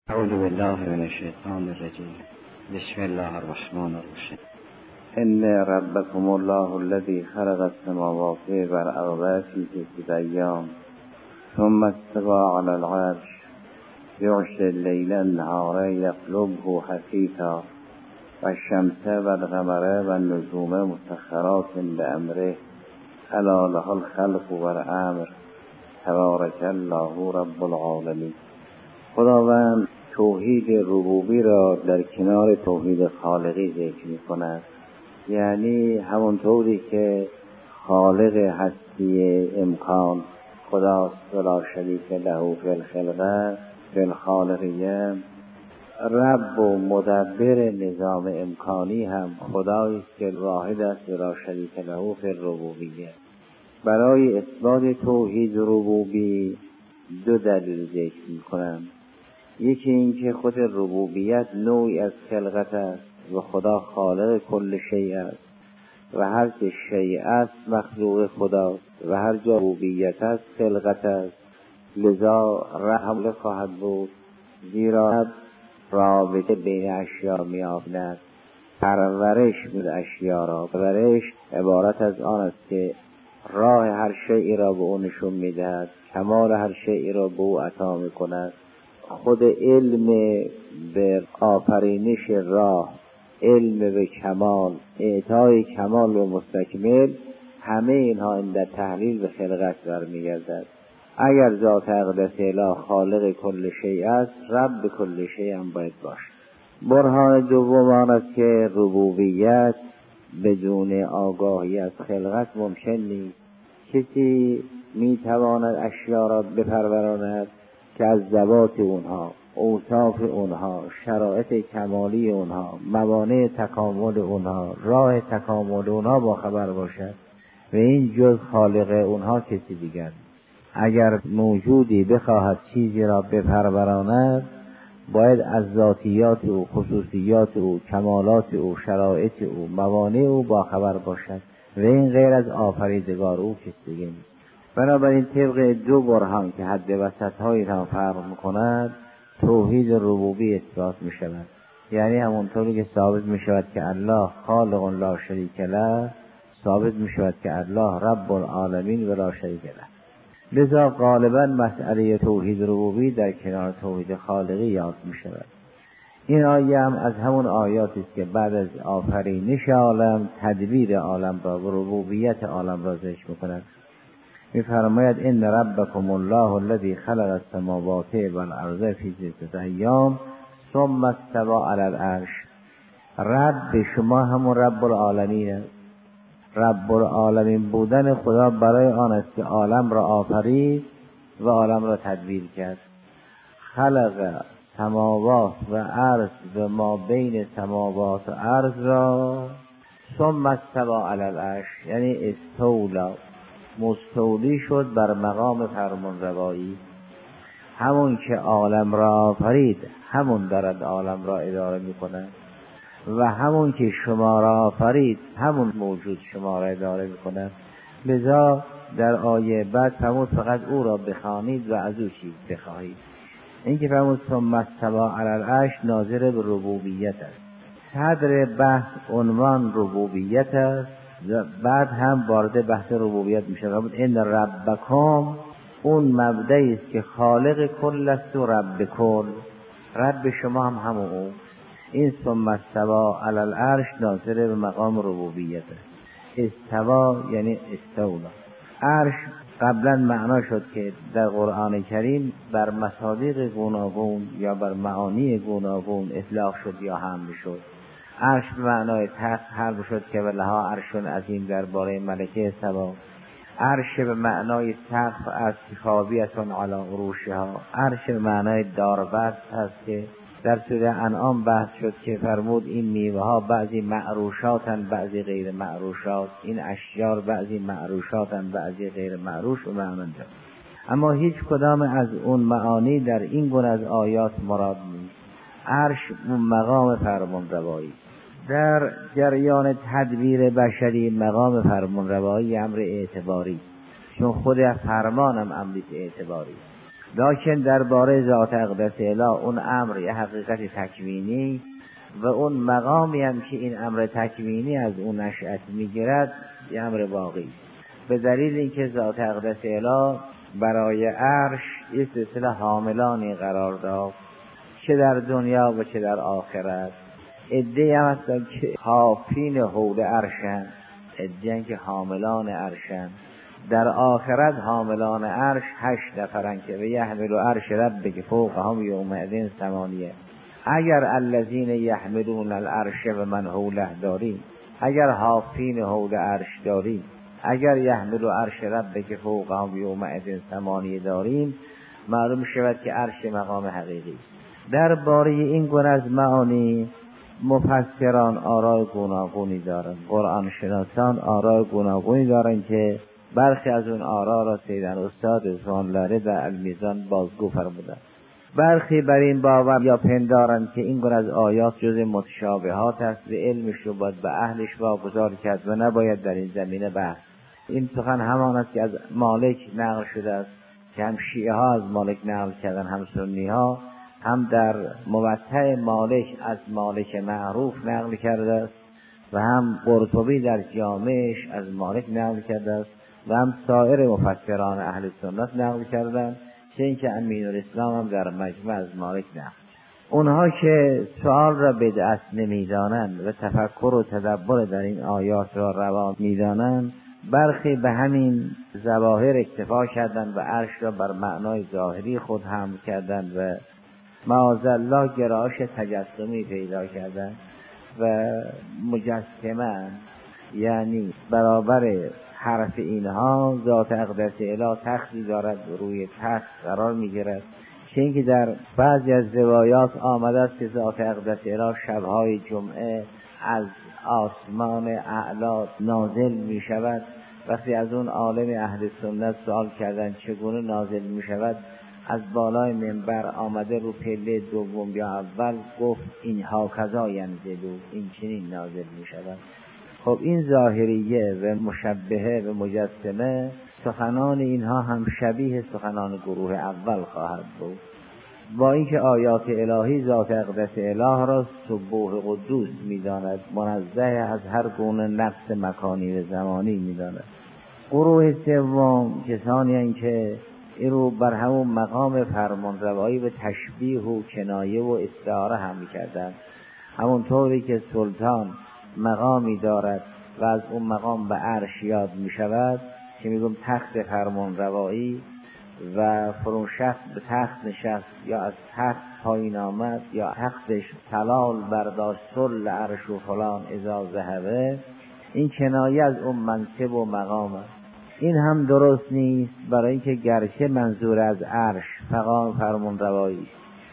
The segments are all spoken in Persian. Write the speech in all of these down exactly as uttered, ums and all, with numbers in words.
اعوذ بالله من الشیطان الرجیم. بسم الله الرحمن الرحیم. ان ربکم الله الذی خلق السماوات والارض فی ستة ایام ثم استوى علی العرش یغشی اللیل النهار یطلبه حثیثا والشمس والقمر والنجوم مسخرات بامره الا له الخلق والامر تبارک الله رب العالمین. خداوند توحید ربوبی را در کنار توحید خالقی ذکر می کند، یعنی همونطوری که خالق هستی امکان خداست ولا شریک له فی الخلقه فی الخالقیه، رب و مدبر نظام امکانی هم خدایست که واحد است ولا شریک له فی الربوبیه. برای اثبات توحید ربوبی دو دلیل ذکر می کنم. یکی این که خود ربوبیت نوعی از خلقت است و خدا خالق کل شیء است و هر چه شیء است مخلوق خداست و هر جا ربوبیت است خلقت است، لذا رحم خواهد بود، زیرا رابطه بین اشیا می آفند. پرورش بود اشیا را، پرورش عبارت از آن است که راه هر شیئی را به او نشون می دهد، کمال هر شیئی را به او عطا می کند. خود علم به آفرینش راه، علم به کمال، اعطای کمال و مستکمل، همه اینها این در تحلیل به خلقت برمیگردد. اگر ذات اقدس اله خالق کل شیء است، رب کل شیء هم باید باشد. برهان دوم آن است که ربوبیت بدون آگاهی از خلقت ممکن نیست. کسی میتواند اشیا را بپروراند که از ذوات اونها، اوصاف اونها، شرایط کمالی اونها، موانع تکامل اونها، راه تکامل اونها با خبر باشد و این جز خالق اونها کسی دیگر. اگر موجودی بخواهد چیزی را بپروراند، باید از ذاتیات او، خصوصیات او، کمالات او، شرایط او، موانع او با خبر باشد و این غیر از آفریدگار او کسی دیگر نیست. بنابراین طبق دو برهان که حد وسط‌هایی را فرق می‌کند، توحید ربوبی اثبات می‌شود. یعنی همونطوری که ثابت می‌شود که الله خالق لا شریک له، ثابت می‌شود که الله رب العالمین و لا شریک له. لذا غالباً مسئله توحید ربوبی در کنار توحید خالقی یاد می‌شود. این آیه هم از همون آیاتی است که بعد از آفرینش عالم، تدبیر عالم را و ربوبیت عالم را ذکر می‌کند. می‌فرماید ان ربکم الله الذی خلق السماوات والارض فی ستة ایام ثم استوى علی العرش. رب شما همون رب العالمین است. رب العالمین بودن خدا برای آن است که عالم را آفرید و عالم را تدبیر کرد. خلق سماوات و ارض و ما بین سماوات و ارض را ثم استوى علی العرش، یعنی استولا، مستولی شد بر مقام فرمان روایی. همون که عالم را آفرید همون دارد عالم را اداره می کند و همون که شما را آفرید همون موجود شما را اداره می کند. لذا در آیه بعد فرمود فقط او را بخوانید و از او چیز بخواهید. این که فرمود ثم استوى علی العرش ناظر به ربوبیت است. صدر بحث عنوان ربوبیت است، بعد هم وارد بحث ربوبیت میشه. فرمود ان ربکم، اون مبدعی است که خالق کل است و رب کل، رب شما هم همون او. این ثم استوى علی العرش ناظر به مقام ربوبیت است. استوا یعنی استولا. عرش قبلا معنا شد که در قرآن کریم بر مصادیق گوناگون یا بر معانی گوناگون اطلاق شد یا حمل شد. عرش به معنای تخت حمل شد که ولها عرش عظیم درباره ملکه سبا. عرش به معنای سقف از خاویتون علی عروشها. عرش به معنای داربست هست که در سوره انعام بحث شد که فرمود این میوه ها بعضی معروشاتن بعضی غیر معروشات، این اشجار بعضی معروشاتن بعضی غیر معروش و معنی دارد. اما هیچ کدام از اون معانی در این گونه از آیات مراد نیست. عرش مقام فرمان روایی. در جریان تدبیر بشری مقام فرمان روایی امر اعتباری، چون خود فرمان هم امر اعتباری. لکن درباره ذات اقدس اله اون امر یه حقیقت تکوینی و اون مقامی هم که این امر تکوینی از اون نشأت میگیرد یه امر باقی، به دلیل اینکه ذات اقدس اله برای عرش یه سلسله حاملانی قرار داد، چه در دنیا و چه در آخرت. عده‌ای هم هستن که حافین حول عرشن، عده‌ای که حاملان عرشن. در آخرت حاملان عرش هشت نفرن که به یحمل عرش ربک فوقهم یومئذ ثمانیه. اگر الذین یحملون العرش و من حوله داریم، اگر حافین حول عرش داریم، اگر یحمل عرش ربک فوقهم یومئذ ثمانیه داریم، معلوم شود که عرش مقام حقیقی. درباره این گونه از معانی مفسران آراء گوناگونی دارند، قرآن شناسان آراء گوناگونی دارند که برخی از اون آراء را سیدن استاد رضوان الله در المیزان بازگو فرمودند. برخی بر این باور یا پندارند که این گونه از آیات جز متشابهات است و علمش رو باید به اهلش واگذار کرد و نباید در این زمینه بحث. این سخن همان است که از مالک نقل شده است که هم شیعه ها از مالک نقل کردن، هم سنی ها، هم در موطأ مالک از مالک معروف نقل کرده است و هم قرطبی در جامعش از مالک نقل کرده است و هم سایر مفسران اهل سنت نقل کردند، چه اینکه امین الاسلام هم در مجمع از مالک نقل. اونها که سؤال را بدعت نمیدانند و تفکر و تدبر در این آیات را روا میدانند، برخی به همین ظواهر اکتفا کردند و عرش را بر معنای ظاهری خود حمل کردند و معاذالله گرایش تجسمی پیدا کردند و مجسمه، یعنی برابر حرف اینها ذات اقدس اله تختی دارد و روی تخت قرار میگیرد، چه اینکه در بعضی از روایات آمده است که ذات اقدس اله شبهای جمعه از آسمان اعلی نازل می شود. وقتی از اون عالم اهل سنت سوال کردن چگونه نازل می شود، از بالای منبر آمده رو پله دوم یا اول گفت این ها کذا ینزلو، این چنین نازل می شود. خب این ظاهریه و مشبهه و مجسمه، سخنان اینها هم شبیه سخنان گروه اول خواهد بود، با اینکه آیات الهی ذات اقدس اله را سبوح قدوس می‌داند، منزه از هر گونه نقص مکانی و زمانی می‌داند. گروه سوم کسانی هستند که این رو بر همون مقام فرمانروایی و تشبیه و کنایه و استعاره هم می‌کردند، همون طوری که سلطان مقامی دارد و از اون مقام به عرش یاد می‌شود که میگم تخت فرمانروایی و فرون شخص به تخت نشست یا از تخت پایین آمد یا تختش تلال برداشت سل عرش و فلان اذا ذهبه، این کنایه از اون منصب و مقام است. این هم درست نیست، برای اینکه گرچه منظور از عرش فقام فرمون روایی،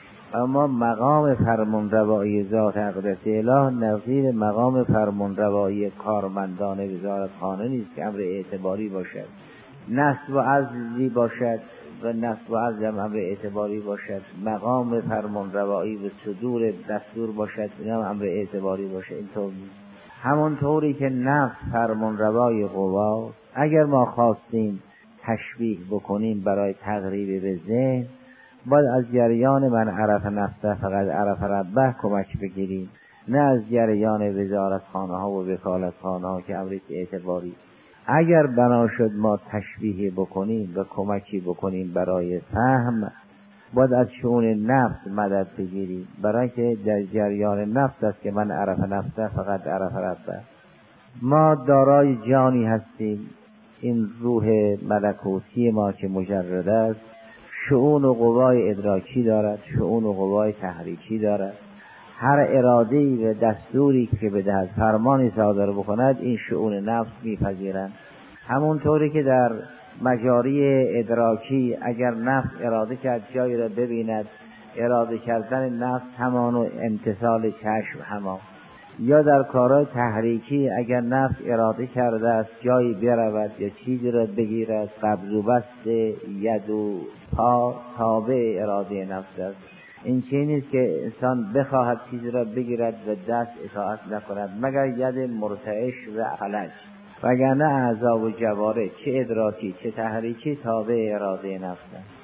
اما مقام فرمون روایی ذات اقدس اله نظیر مقام فرمون روایی کارمندان وزارتخانه نیست که امر اعتباری باشد، نصب و عزلی باشد و نصب و عزل هم امر اعتباری باشد، مقام فرمان روایی و صدور دستور باشد، این هم امر اعتباری باشد. اینطور نیست. همون طوری که نفس فرمان روای قوا، اگر ما خواستیم تشبیه بکنیم برای تقریب به ذهن، باید از جریان من عرف نفسه فقط عرف ربه کمک بگیریم، نه از جریان وزارتخانه ها و وکالتخانه ها که امر اعتباری. اگر بنا شد ما تشبیه بکنیم و کمکی بکنیم برای فهم، باید از شؤون نفس مدد بگیریم، برای که در جریان نفس است که من عرف نفسه فقط عرف ربه. ما دارای جانی هستیم، این روح ملکوتی ما که مجرد است شؤون و قوای ادراکی دارد، شؤون و قوای تحریکی دارد. هر اراده‌ای و دستوری که بدهد، فرمانی صادر بکند، این شؤون نفس میپذیرند. همونطوری که در مجاری ادراکی اگر نفس اراده کرد جایی را ببیند، اراده کردن نفس همان و امتثال چشم همان. یا در کارهای تحریکی اگر نفس اراده کرده است جایی برود یا چیزی را بگیرد، قبض و بسط ید و پا تابع اراده نفس است. این چیزی نیست که انسان بخواهد چیزی را بگیرد و دست اطاعت نکند مگر ید مرتعش و فلج، وگرنه اعضا و جوارح چه ادراکی چه تحریکی تابع اراده نفس است.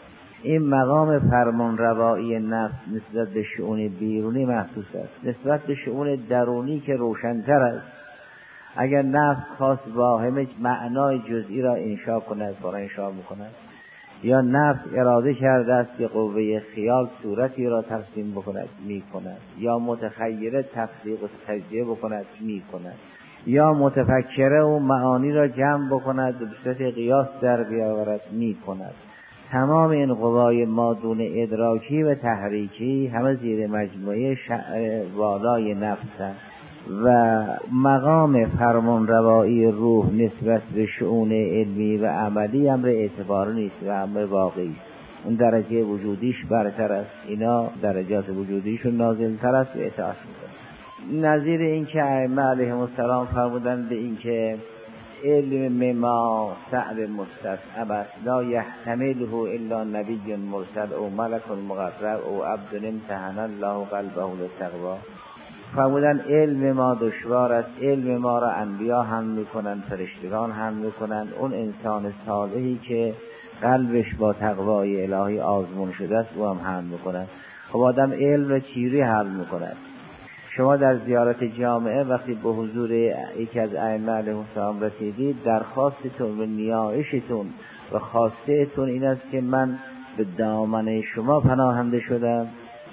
این مقام فرمان روایی نفس نسبت به شؤون بیرونی محسوس است. نسبت به شؤون درونی که روشن‌تر است، اگر نفس خواست واهمه معنای جزئی را انشا کند برای انشا می‌کند، یا نفس اراده کرده است که قوه خیال صورتی را ترسیم بکند می‌کند، یا متخیله تفسیق و تجزیه بکند می‌کند، یا متفکره و معانی را جمع بکند به صورت قیاس در بیاورد می‌کند. تمام این قوای مادون ادراکی و تحریکی همه زیر مجموعه والای نفس است و مقام فرمان روایی روح نسبت به شؤون علمی و عملی امر اعتبار نیست و امر واقعی است. اون درجه وجودیش برتر است، اینا درجات وجودیشون نازل‌تر است و اطاعت می‌کنند. نظیر این که ائمه علیهم السلام فرمودند به این که علم ما صعب مستصعب است، لا یحتمله الا نبی مرسل او ملک مقرب او عبد امتحن الله قلبه للتقوا. فرمودن علم ما دشوار است، علم ما را انبیا هم میکنن، فرشتگان هم میکنن، اون انسان صالحی که قلبش با تقوای الهی آزمون شده است او هم هم میکنن. خب آدم علم را چیری حل میکنن. شما در زیارت جامعه وقتی به حضور یکی از ائمه علیهم السلام رسیدید، درخواستتون و نیایشتون و خواستهتون این است که من به دامن شما پناهنده شدم،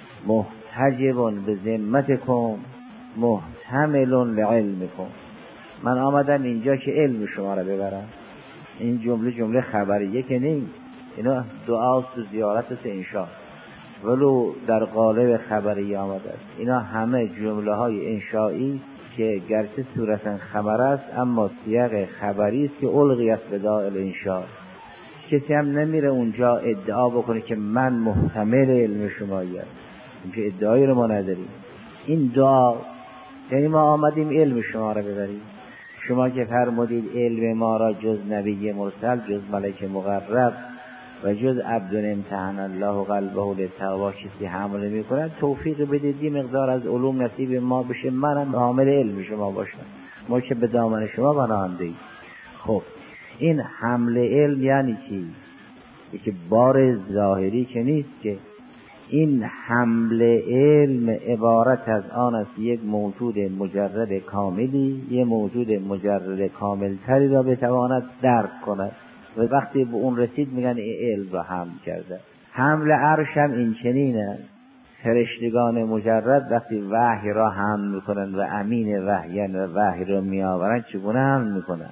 محتجب به ذمتکم محتمل لعلمکم. من آمدم اینجا که علم شما را ببرم. این جمله جمله خبریه که نیست، اینا دعاست و زیارت است انشاء، ولو در قالب خبری آمده است. اینا همه جمله های انشایی که گرچه صورتا خبر است اما سیاق خبری است که الغیت بداء الانشاء. کسی هم نمیره اونجا ادعا بکنه که من محتمل علم شمایی هستم، اینکه ادعایی رو ما نداریم. این دعا یعنی ما آمدیم علم شما را ببریم. شما که فرمودید علم ما را جز نبی مرسل، جز ملک مقرب و جز عبد امتحن الله قلبه للتقوا کسی حمل می کند، توفیق بدید یه مقدار از علوم نصیب ما بشه، منم حامل علم شما باشم، ما که به دامن شما پناهنده ایم. خب این حمل علم یعنی چی؟ که بار ظاهری که نیست، که این حمل علم عبارت از آن است یک موجود مجرد کاملی یه موجود مجرد کاملتری را بتواند درک کند و وقتی به اون رسید میگن این علم را حمل کرده. حمل عرش هم این چنین است. فرشتگان مجرد وقتی وحی را حمل میکنن و امین وحی و وحی را میآورن چگونه حمل میکنن؟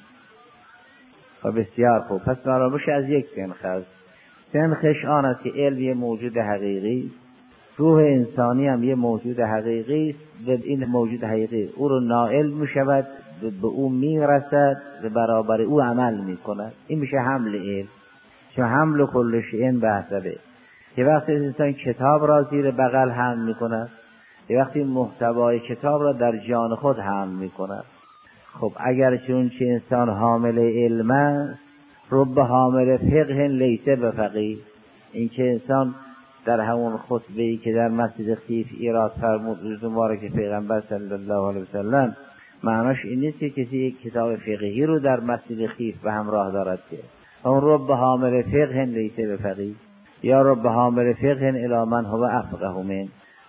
و بسیار خوب، پس مرامش از یک سنخ است. سنخش آن است که علم یه موجود حقیقی، روح انسانی هم یه موجود حقیقی است و این موجود حقیقی او رو نائل می شود، به او می رسد و برابر او عمل می کند. این میشه حمل علم. چون حمل کل شیء بحثبه، یه وقتی انسان کتاب را زیر بغل حمل می کند، یه وقتی محتوای کتاب را در جان خود حمل می کند. خب اگر چون چه انسان حامل علم است، رب حامل فقه لیسه بفقیه، این که انسان در همون خطبه‌ای که در مسجد خیف ایراد فرمود روز مبارک پیغمبر صلی الله علیه وسلم، معناش این نیست که کسی یک کتاب فقهی رو در مسجد خیف به همراه دارد، که اون رب حامل فقه لیسه بفقیه یا رب حامل فقه الی من هو افقه من.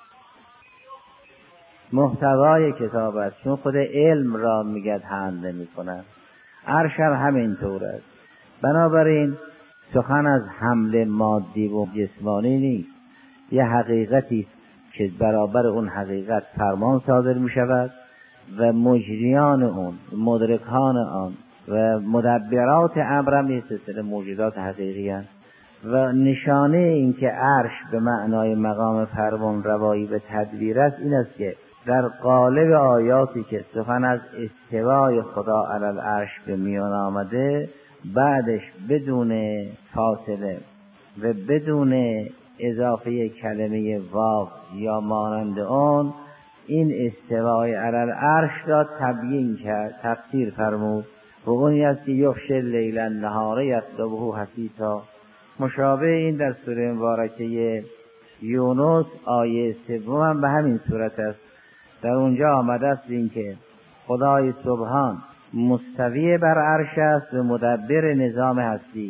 محتوای کتاب است، چون خود علم را میگد حمل نمی کند. عرش هم همینطور است. بنابراین سخن از حمل مادی و جسمانی نیست، یه حقیقتی که برابر اون حقیقت فرمان صادر می شود و مجریان اون، مدرکان آن و مدبرات امرم یه سلسله موجودات حقیقی هست. و نشانه این که عرش به معنای مقام فرمان روایی به تدبیر است این است که در قالب آیاتی که سخن از استوای خدا علی العرش به میان آمده، بعدش بدون فاصله و بدون اضافه کلمه واو یا مانند آن، این استوای علی العرش را تبیین کرد، تفسیر فرمود و اونی است که یغشی اللیل النهار یطلبه حثیثا. مشابه این در سوره مبارکه یونس آیه سوم هم به همین صورت است. در اونجا آمده است این که خدای سبحان مستوی بر عرش است و مدبر نظام هستی.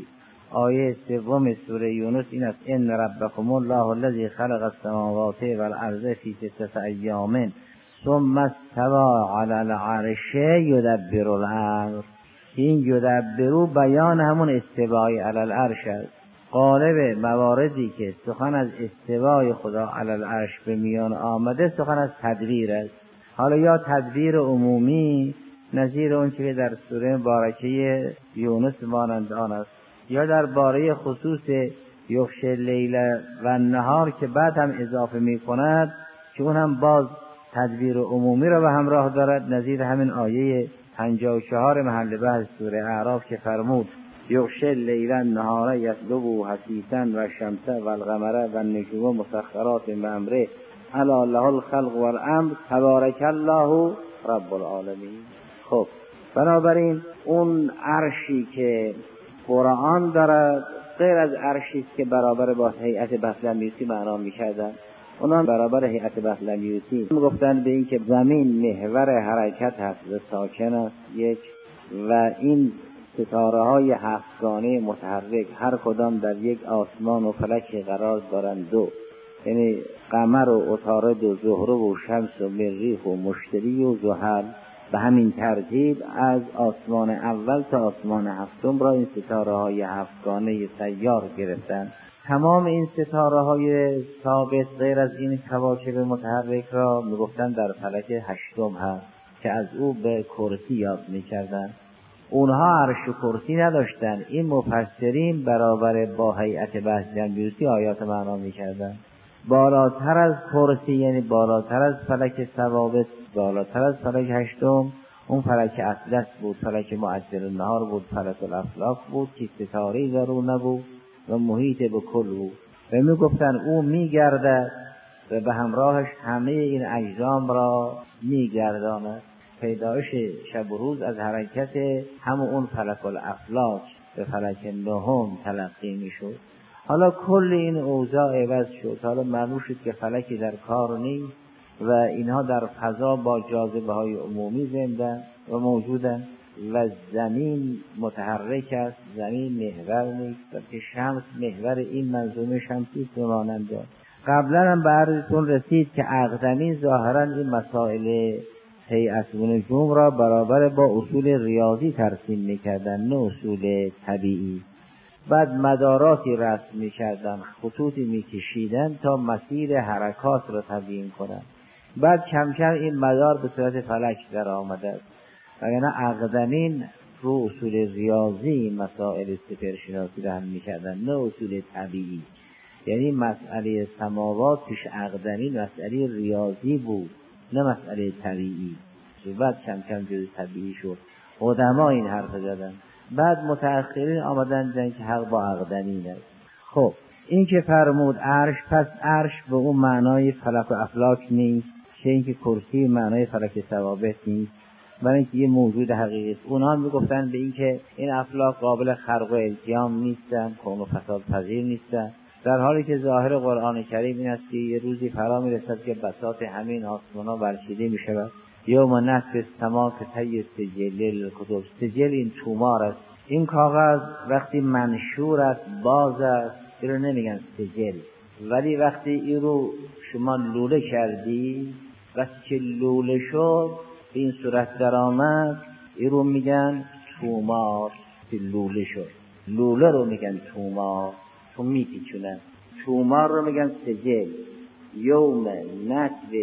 آیه سوم سوره یونس این است: ان ربکم الله الذی خلق السماوات والارض فی ستة ایام ثم استوى علی العرش یدبر الامر. این یدبر بیان همون استوای علی العرش است. غالب مواردی که سخن از استوای خدا علی العرش به میان آمده سخن از تدبیر است. حالا یا تدبیر عمومی نظیر اون که در سوره مبارکه یونس مانند آن است، یا در باره خصوص یغشی اللیل و النهار که بعد هم اضافه می کند که اون هم باز تدبیر عمومی را به همراه دارد، نظیر همین آیه پنجاه و چهار محل بحث سوره اعراف که فرمود یغشی اللیل النهار یطلبه حثیثا و الشمس و القمر و النجوم مسخرات بامره الا له الخلق والامر تبارک الله رب العالمین. خب بنابراین اون عرشی که قرآن دارد غیر از عرشی است که برابر با هیئت بطلمیوسی معنا می‌کردن. اونان برابر هیئت بطلمیوسی میگفتن به این که زمین محور حرکت هست و ساکن است یک، و این ستاره های هفتگانه متحرک هر کدام در یک آسمان و فلک قرار دارند دو، یعنی قمر و عطارد و زهره و شمس و مریخ و مشتری و زحل. به همین ترتیب از آسمان اول تا آسمان هفتم را این ستاره های هفتگانه سیار گرفتن. تمام این ستاره های ثابت غیر از این کواکب متحرک را میگفتن در فلک هشتم هست که از او به کرسی یاد میکردن. اونها عرش و کرسی نداشتن. این مفسرین برابر با هیئت بطلمیوسی آیات معنا میکردن. بالاتر از کرسی یعنی بالاتر از فلک ثوابت، بالاتر از فلک هشتم اون فلک اطلس بود، فلک معدل النهار بود، فلک الافلاک بود که ستاره‌ای در او نبود و محیط به کل بود. و میگفتن او میگردد و به همراهش همه این اجرام را میگرداند. پیدایش شب و روز از حرکت همون اون فلک الافلاک به فلک نهم تلقی میشد. حالا کل این اوضاع عوض شد. حالا معلوم شد که فلکی در کار نیست و اینها در فضا با جاذبه های عمومی زنده و موجودند و زمین متحرک است، زمین محور نیست، بلکه شمس محور این منظومه شمسی است مانند. قبلا هم به عرضتون رسید که اقدمی ظاهرا این مسائل هیئت و نجوم را برابر با اصول ریاضی ترسیم میکردن، نه اصول طبیعی. بعد مداراتی رسم میکردن، خطوطی میکشیدن تا مسیر حرکات را تبیین کنن. بعد کم کم این مدار به صورت فلک در آمده است. وگرنه اقدمین رو اصول ریاضی مسائل سپرشناسی را هم میکردن، نه اصول طبیعی. یعنی مسئله سماوات پیش اقدمین مسئله ریاضی بود، نه مسئله طبیعی. بعد کم کم جز طبیعی شد. قدما این حرف زدن. بعد متأخرین آمدن دیدن که حق با اقدمین است. خب این که فرمود عرش، پس عرش به اون معنای فلک و افلاک نیست، چه این که کرسی معنای فلک ثوابت نیست، برای اینکه یه موجود حقیقی است. اونها میگفتن به این که این افلاک قابل خرق و التیام نیستن، کون و فساد پذیر نیستن، در حالی که ظاهر قرآن کریم این است که یه روزی فرا میرسد که بساط همین آسمان‌ها برچیده میشود. یوم نطوی السما کطی السجل للکتب. سجل این تومار است. این کاغذ وقتی منشور است، باز است، این رو نمیگن سجل. ولی وقتی این رو شما لوله کردی، وقتی که لوله شد این صورت در آمد، این رو میگن تومار. که لوله شد، لوله رو میگن تومار، تو میپیچونن. تومار رو میگن سجل. یوم نطوی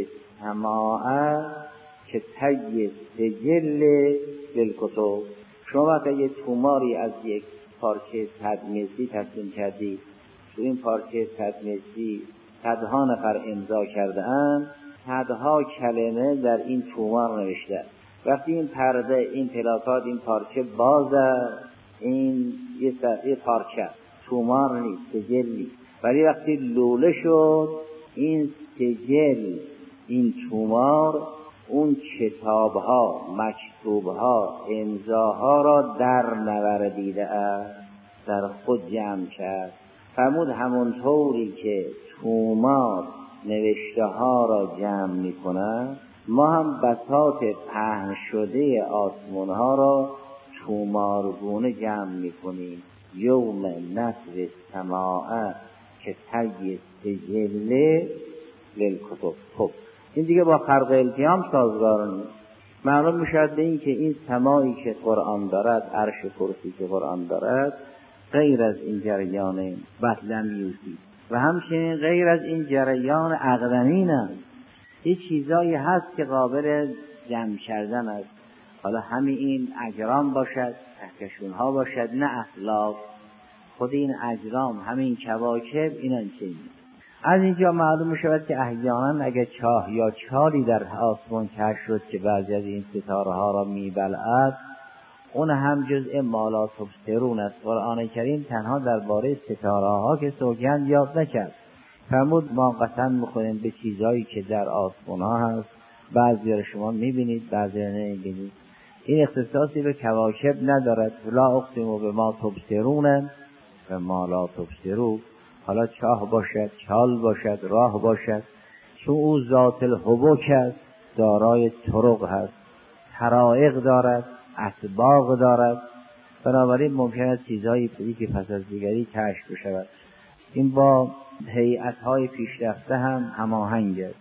السما که طی سجل للکتب. شما وقتی یه توماری از یک پارچه تدمیسی ترسیم کردی، تو این پارچه تدمیسی صدها نفر امضا کرده اند، صدها کلمه در این تومار نوشته. وقتی این پرده، این پلاکات، این پارچه بازه، این یه, یه پارچه تومار نیست، سجل نیست. ولی وقتی لوله شد این سجل، این تومار اون کتابها، مکتوبها، امضاها را در نوردیده است، در خود جمع کرد. فرمود همونطوری که تومار نوشته ها را جمع می کند، ما هم بساط پهن شده آسمان ها را تومارگونه جمع می کنیم. یوم نصر سماع که تگی سجله للکتب. خب این دیگه با خلق القیام سازگار نیست. معلوم میشد به این که این سماعی که قرآن دارد، عرش کرسی که قرآن دارد، غیر از این جریان بطلمیوسی و همچنین غیر از این جریان اقدمین است. این چیزایی هست که قابل جمع کردن است. حالا همین این اجرام باشد، کهکشون ها باشد، نه افلاک. خود این اجرام، همین کواکب، اینا چیزی. از اینجا معلوم شود که احیانا اگر چاه یا چالی در آسمان کشف شد که بعضی از این ستاره ها را میبلعد، اون هم جزء ما لا تبصرون است. قرآن کریم تنها درباره ستاره ها که سوگند یاد نکرد، فرمود ما قسم میکنیم به چیزایی که در آسمان ها هست، بعضی را شما میبینید بعضی را نمیبینید. این اختصاصی به کواکب ندارد. لا اقسم به ما تبصرون و ما لا تبصرون. حالا چاه باشد، چال باشد، راه باشد، چون او ذات الحبک است، دارای طرق هست، طرائق دارد، اسباق دارد، بنابراین ممکن است چیزهایی که پس از دیگری کشف بشود. این با هیئت‌های پیشرفته هم هماهنگ است.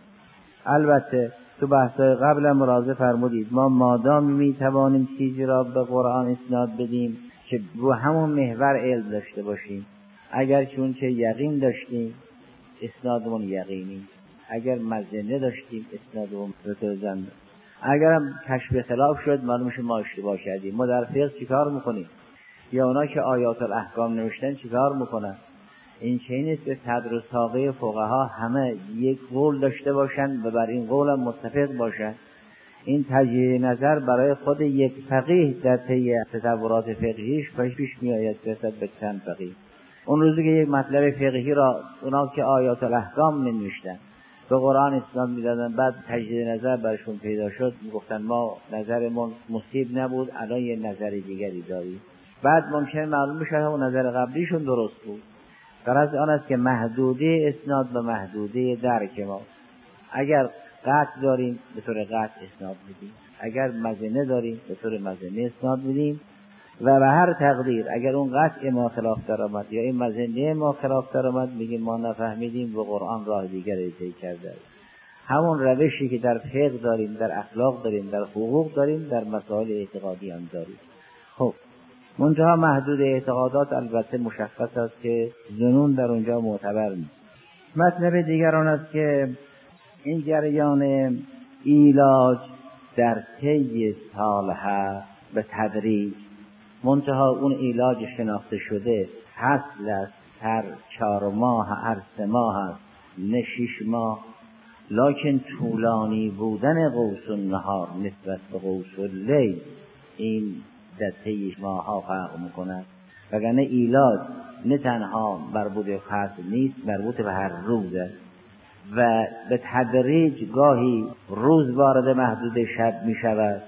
البته تو بحث‌های قبل هم ملاحظه فرمودید ما مادام میتوانیم چیزی را به قرآن اسناد بدیم که رو همون محور علم داشته باشیم. اگر چون که یقین داشتیم اسنادمون یقینی، اگر مظنه داشتیم اسنادمون متوازن، اگر هم کشف خلاف شد معلوم میشه ما اشتباه کردیم. ما در فقه چیکار میکنیم؟ یا اونا که آیات الاحکام نوشتن چیکار میکنن؟ این چه نیست که صدر و ساقه فقها همه یک قول داشته باشن و بر این قول هم متفق باشن. این تجدید نظر برای خود یک فقیه در طی تصورات فقهیش پیش میآید برسد به چند فقیه. اون روزی که یک مطلب فقهی را اونا که آیات الاحکام نمی‌نوشتن به قرآن اسناد می‌دادن، بعد تجدید نظر برشون پیدا شد، میگفتن ما نظرمون مصیب نبود، الان یه نظر دیگری داریم. بعد ممکنه معلوم بشه اون نظر قبلیشون درست بود. غرض آن است که محدوده اسناد به محدوده درک ما. اگر قطع داریم به طور قطع اسناد میدیم، اگر مزنه داریم به طور مزنه اسناد میدیم، و به هر تقدیر اگر اون قطع ما خلاف در آمد یا این مزنه ما خلاف در آمد میگیم ما نفهمیدیم و قرآن راه دیگر اجرا کرده است. همون روشی که در فقه داریم، در اخلاق داریم، در حقوق داریم، در مسائل اعتقادی هم داریم. خب منتها محدود اعتقادات البته مشخص است که ظنون در اونجا معتبر نیست. مطلب دیگر آن است که این جریان ایلاج در طی سالها به تدریج، منتها اون ایلاج شناخته شده فصل است، هر چهار ماه، هر سه ماه است، نه شش ماه، لکن طولانی بودن قوس النهار نسبت به قوس اللیل این در طی ماه ها فرق میکند. وگرنه ایلاج نه تنها مربوط به فصل نیست، مربوط به هر روز است و به تدریج گاهی روز وارد محدود شب می شود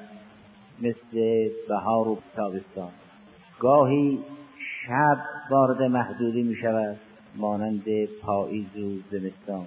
مثل بهار و تابستان، گاهی شب وارد محدودی می شود مانند پاییز و زمستان،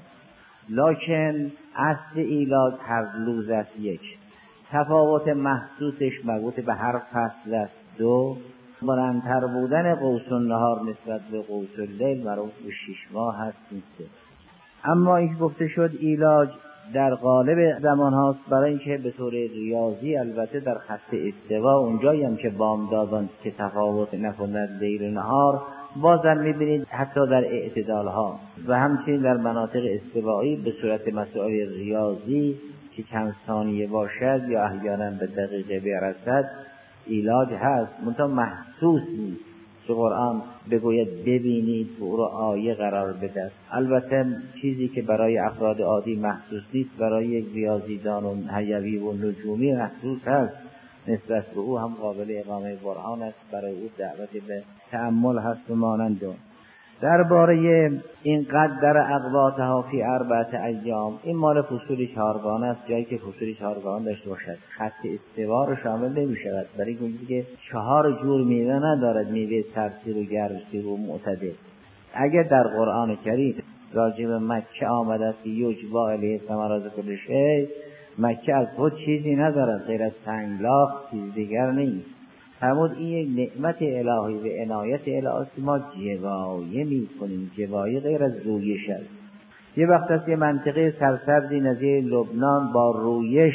لکن اصل ایلاج هر روز است یک. تفاوت محسوسش مربوط به هر فصل است دو. بلندتر بودن قوس النهار نسبت به قوس اللیل مربوط به شش ماه هست نیست. اما این گفته شد ایلاج در قالب زمان هاست برای اینکه به طور ریاضی البته در خط استوا اونجایی هم که بامدادان که تفاوت نکند لیل و نهار بازم میبینید حتی در اعتدال ها و همچنین در مناطق استوایی به صورت مسائل ریاضی که چند ثانیه باشد یا احیانا به دقیقه برسد ایلاج هست، منتها محسوس نیست که قرآن بگوید ببینید و او را آیه قرار بده. البته چیزی که برای افراد عادی محسوس نیست برای یک ریاضیدان و حیوی و نجومی محسوس هست، نسبت به او هم قابل اقامه برهان است، برای او دعوت به تأمل هست و مانند اون. درباره این قدر اقواتها فی اربعة ایام، این مال فصول چهارگانه است، جایی که فصول چهارگانه داشته باشد خط استوا رو شامل نمی شود، برای اینکه چهار جور میوه ندارد، میوه سرسیر و گرمسیر و معتدل. اگر در قرآن کریم راجع به مکه آمده است یجبا الیه ثمرات کل شیء، مکه از خود چیزی ندارد غیر از سنگلاخ، چیز دیگر نیست. فرمود این یک نعمت الهی و عنایت الهی است، ما جوایه می کنیم. جوایه غیر از رویش است. یه وقت است یه منطقه سرسبزی نظیر لبنان با رویش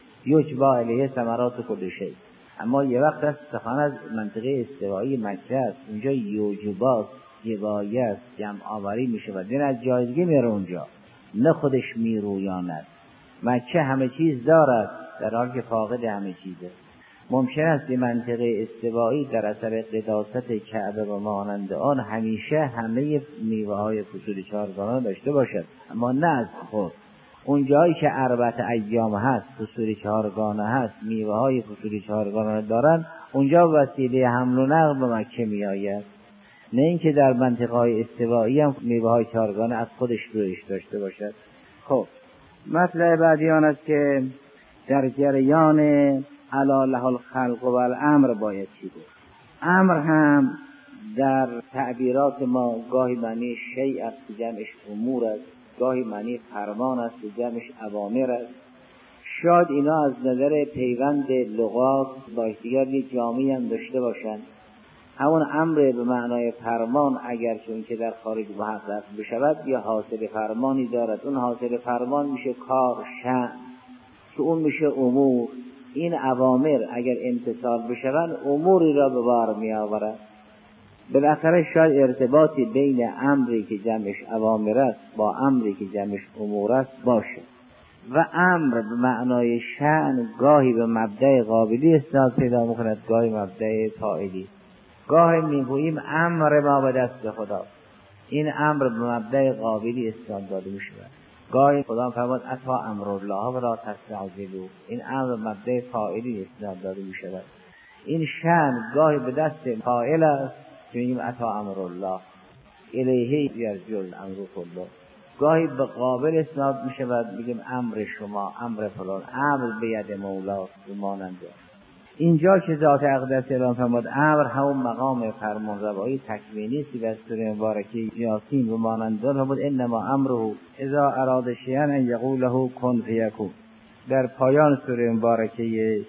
یجبا الیه ثمرات کل شیء، اما یه وقت است سخن از منطقه استوایی مکه است، اونجا یوجباست، جوایه است، جمع آوری میشه و دین از جایزگی میره اونجا، نه خودش میرویاند. مکه همه چیز دارد در حالی که فاقد همه چیزه. ممکن است این منطقه استوایی در اثر قداست کعبه و مانند آن همیشه همه میوه های فصول چهارگانه داشته باشد، اما نه از خود. اون جایی که اربعه ایام هست، فصول چهارگانه هست، میوه های فصول چهارگانه دارن، اونجا وسیله حمل و نقل به مکه می آید. نه اینکه در منطقه های استوایی هم میوه های چهارگانه از خودش رویش داشته باشد. خب مطلب بعدی آن است که در جریان علی له الخلق و الامر باید چی بود. امر هم در تعبیرات ما گاهی معنی شیء است که جمعش امور است، گاهی معنی فرمان است که جمعش اوامر است. شاید اینا از نظر پیوند لغات با یکدیگر یک جامعی هم داشته باشند. همون امر به معنای فرمان اگر چون که در خارج محقق بشود یا حاصل فرمانی دارد، اون حاصل فرمان میشه کار، شأن، که اون میشه امور. این اوامر اگر امتثال بشوند اموری را به بار می آورد. بالاخره شاید ارتباطی بین امری که جمعش اوامر است با امری که جمعش امور است باشه. و امر به معنای شأن گاهی به مبدأ قابلی استناد پیدا می‌کند، گاهی مبدأ فاعلی. گاهی میگوییم امر ما به دست خدا، این امر به مبدأ قابلی استناد داده می‌شود. گاهی خدا فرمود اتا امر الله ولا تستعجلوا، این امر مبدأ فاعلی استناد داده می‌شود. این شأن گاهی به دست فاعل است، میگیم اتا امر الله الیه یرجع الامر کله. گاهی به قابل اسناد می‌شود، میگیم امر شما، امر فلان، امر به ید مولا و مانند. اینجا که ذات اقدس اعلام فرمود امر همون مقام فرمانروایی تکوینی است در سوره مبارکه یاسین و مانند آن فرمود انما امره اذا اراد شیئا ان یقول له کن فیکون. در پایان سوره مبارکه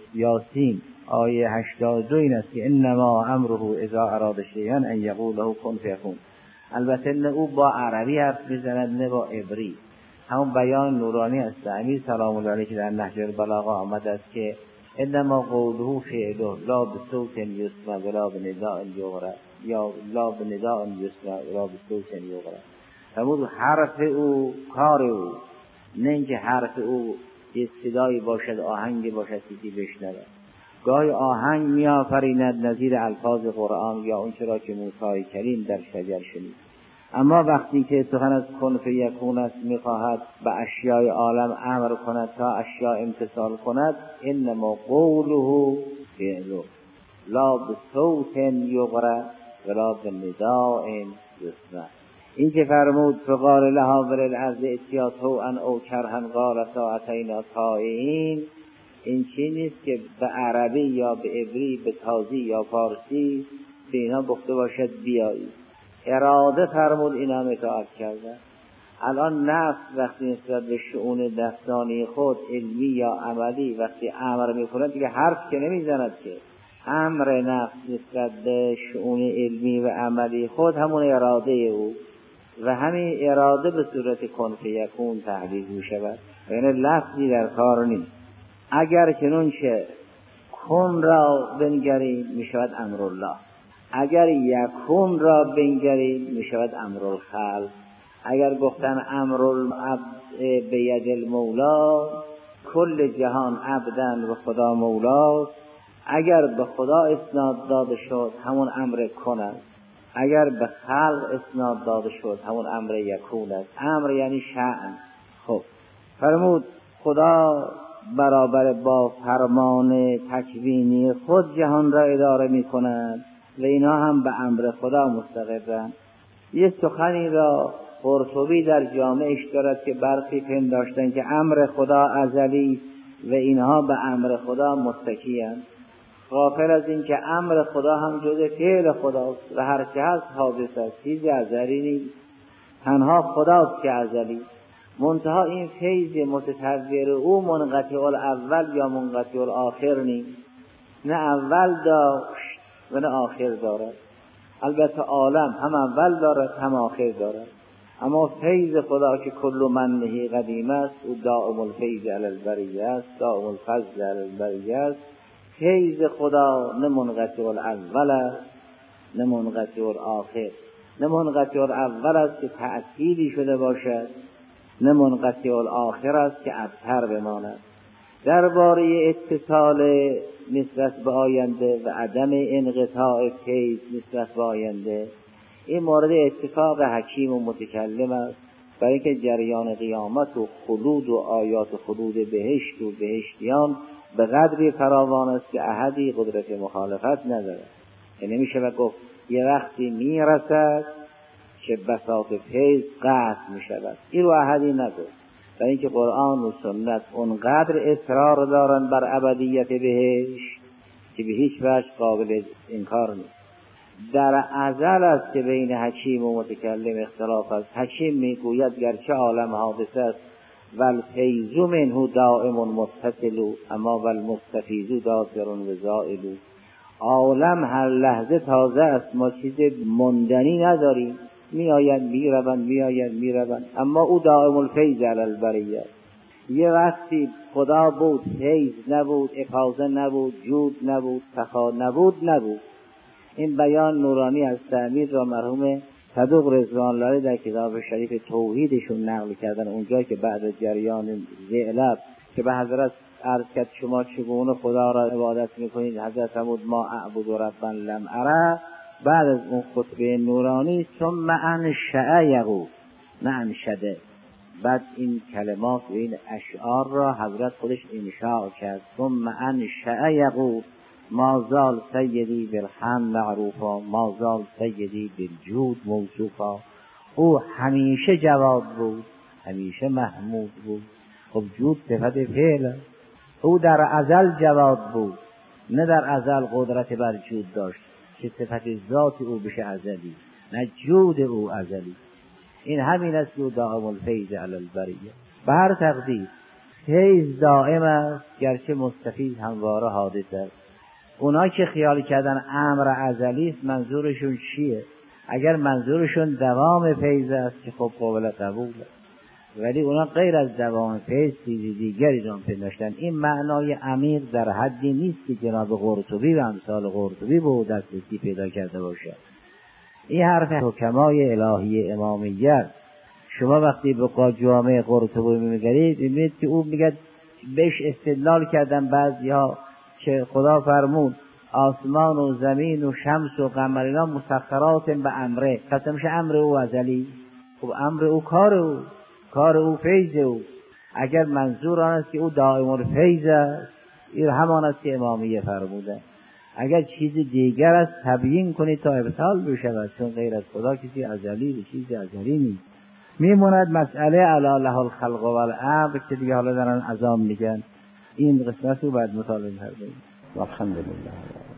یاسین آیه هشتاد و دو این است که انما امره اذا اراد شیئا ان یقول له کن فیکون. البته نه او با عربی حرف میزند نه با عبری، همون بیان نورانی است. امیر سلام الله علیه که در نهج البلاغه آمده است که انما قوله فعله لا بصوت یسمع ولا بنداء یغرى یا لا بنداء یسمع ولا بصوت یغرى. فرمود حرف او کار او، نه اینکه حرف او یه صدایی باشد، آهنگی باشد که بشنود. گاهی آهنگ میآفریند نظیر الفاظ قرآن یا اون چرا که موسی کریم در شجر شنید. اما وقتی که سخن از کن فیکون است، میخواهد به اشیاء عالم امر کند تا اشیاء امتثال کند، انما قوله فعله لا بصوت یغرى ولا بنداء یسمع. این که فرمود فقال لها وللارض ائتیا طوعا او کرها قالتا اتینا طائعین، این چی نیست که به عربی یا به عبری، به تازی یا فارسی به اینا گفته باشد بیایی. اراده فرمود اینا هم اطاعت کردن. الان نفس وقتی نسبت به شؤون نفسانی خود علمی یا عملی وقتی امر میکنه دیگه حرف که نمیزند که. امر نفس نسبت به شؤون علمی و عملی خود همون اراده او و همین اراده به صورت کن فیکون تحلیل میشود، یعنی لفظی در کار نیست. اگر چنون شه کن را بنگرید میشود امر الله، اگر یکون را بنگرید میشود امر الخلق. اگر گفتن امر العبد به ید المولا، کل جهان عبدن و خدا مولاست. اگر به خدا اسناد داده شد همون امر کن است، اگر به خلق اسناد داده شد همون امر یکون است. امر یعنی شأن. خب فرمود خدا برابر با فرمان تکوینی خود جهان را اداره می کند و اینا هم به امر خدا مستقرن. یه سخنی را قرطبی در جامعش دارد که برخی پنداشتن که امر خدا ازلی و اینها به امر خدا متکی‌اند، غافل از این که امر خدا هم جز فعل خداست و هر چه هست حادث است، چیزی ازلی نیست، تنها خداست که ازلی. منتها این فیض متطور او منقطع الاول یا منقطع الاخر نیست، نه اول داشت و نه آخر دارد. البته عالم هم اول دارد هم آخر دارد، اما فیض خدا که کل منه قدیم است، او دائم الفیض علی البریه است، دائم الفضل علی البریه است. فیض خدا نه منقطع الاول است نه منقطع الاخر، نه منقطع الاول است که تعطیلی شده باشد، نه منقطع الاخر است که ابتر بماند. درباره اتصال نسبت به آینده و عدم انقطاع فیض نسبت به آینده، این مورد اتفاق حکیم و متکلم است، برای اینکه جریان قیامت و خلود و آیات خلود بهشت و بهشتیان به قدری فراوان است که احدی قدرت مخالفت ندارد. یعنی نمیشه و گفت یه وقتی میرسد که بساط فیض قطع میشود، این رو احدی نگفت، برای اینکه قرآن و سنت اونقدر اصرار دارن بر ابدیت بهشت که به هیچ وجه قابل انکار نیست. در ازل است که بین حکیم و متکلم اختلاف است. حکیم میگوید گرچه عالم حادثه است والفیض منه دائم متصل، اما والمستفیض دافر و زائل. عالم هر لحظه تازه است، ما چیز ماندنی نداریم، می آید می روند می آید می روند، اما او دائم الفیض علی البریه است. یه وقتی خدا بود فیض نبود، افاضه نبود، جود نبود، سخا نبود نبود. این بیان نورانی از تعمید را مرحوم صدوق رضوان الله در کتاب شریف توحیدشون نقل کردن، اونجا که بعد از جریان زعلب که به حضرت عرض کرد شما چگونه خدا را عبادت میکنید، حضرت فرمود ما اعبد ربا لم اره. بعد از اون خطبه نورانی ثم انشأ یقول، نه انشده، بعد این کلمات و این اشعار را حضرت خودش انشاء کرد. ثم انشأ یقول ما زال سیدی بالحمد معروفا، ما زال سیدی بالجود موصوفا. او همیشه جواد بود، همیشه محمود بود. خب جود صفت فعل، او در ازل جواد بود، نه در ازل قدرت بر جود داشت که صفت ذات او بشه ازلی، نه جود او ازلی. این همین است که دائم الفیض علی البریه. به هر تقدیر فیض دائم است، گرچه مستفیض همواره حادث است. اونا که خیال کردن امر ازلی است منظورشون چیه؟ اگر منظورشون دوام فیض است که خب قابل قبول است، ولی اونا غیر از دوام فیض چیزی دیگری را پنداشتن. این معنای عمیق در حدی نیست که جناب قرطبی و امثال قرطبی به او دسترسی پیدا کرده باشد. این حرف حکمای الهی امامیت. شما وقتی به جامعه قرطبی میگرید میبینید که او میگه بهش استدلال کردن بعضی‌ها که خدا فرمود آسمان و زمین و شمس و قمر اینا مسخرات به امره، پس میشه امر او ازلی. خب امر او کار او، کار او فیض او. اگر منظور آن است که او دائم الفیض است، این همان است که امامیه فرموده. اگر چیز دیگر است تبیین کنید تا ابطال بشود، چون غیر از خدا کسی ازلی و چیز ازلی نیست. میموند مسئله الا له الخلق والامر که دیگه حالا دارن عظام میگن. این قسمت رو بعد مطالعه کردیم. الحمدلله.